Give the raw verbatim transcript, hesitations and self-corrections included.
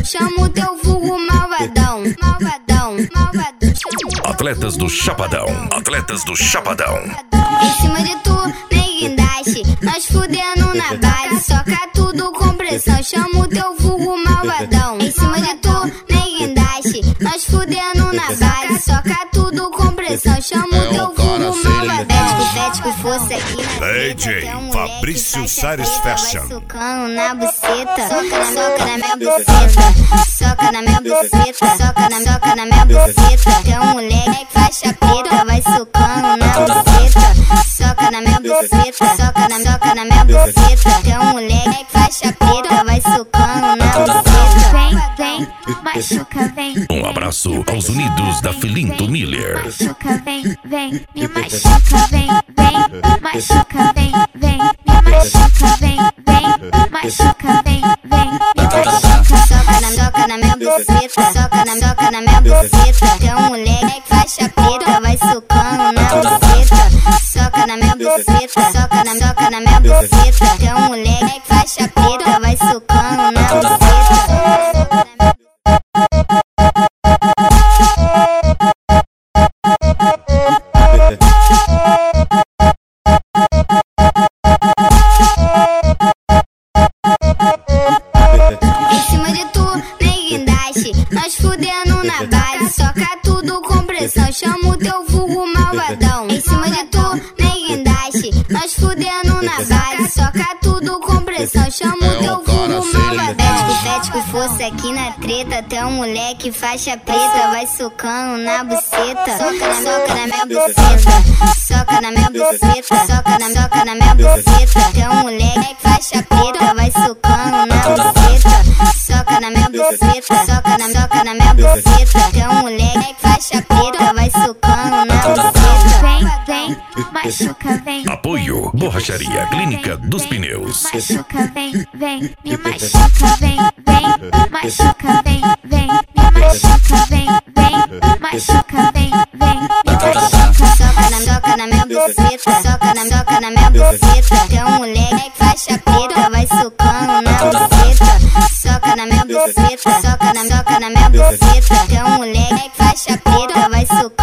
chama o teu vulgo malvadão, malvadão, malvadão. Atletas do Chapadão, atletas do Chapadão. Em cima de tu, nem guindaste, nós fudendo na base. Soca tudo com pressão, chama o teu vulgo malvadão. Em cima de tu, nem guindaste, nós fudendo na base. Soca tudo com pressão, chama o teu vulgo malvadão. Fético fosse aqui na D J Fabrício Sares Fashion. Socando na buceta, soca na, soca na minha buceta, soca na minha buceta, soca na, soca na minha buceta. Tem um moleque faixa preta, vai socando na buceta, soca na minha buceta, soca na, soca na minha buceta. Tem um moleque faixa preta, vai socando na buceta. Vem, vem, machuca, vem. Um abraço aos unidos da Filinto Miller. Machuca, vem, vem, me machuca, vem, vem, machuca, vem, vem, me machuca, vem, vem, machuca, vem, vem, me machuca. Soca na, soca na minha buceta, soca na, soca na minha buceta. Tem um moleque faixa preta, vai socando na buceta, soca na minha buceta, soca na, soca na minha buceta. Tem um moleque faixa preta, vai socando na buceta. Nós fudendo na base, soca tudo com pressão, chama o teu vulgo malvadão. Em cima de tu, nem guindaste, nós fudendo na base, soca tudo com pressão, chama o teu vulgo malvadão. Fético fosse aqui na treta, tem um moleque faixa preta, vai socando na buceta, soca na, soca na minha buceta, soca na minha buceta, soca na, soca na minha buceta. Tem um moleque faixa preta, vai socando na buceta, soca na minha buceta, soca na, soca na minha buceta. Tem um moleque faixa preta, vai socando na buceta. Vem, vem, machuca, vem. Apoio Borracharia Clínica dos Pneus. Machuca, vem, vem, me machuca, vem, vem, machuca, vem, vem, me machuca, vem, vem, machuca, vem, vem, me machuca. Soca na, soca na minha buceta, soca na, soca na minha buceta. Tem um moleque faixa preta, vai socando na buceta, soca na minha buceta, soca na, soca na minha buceta. Tem um moleque faixa preta, vai socando.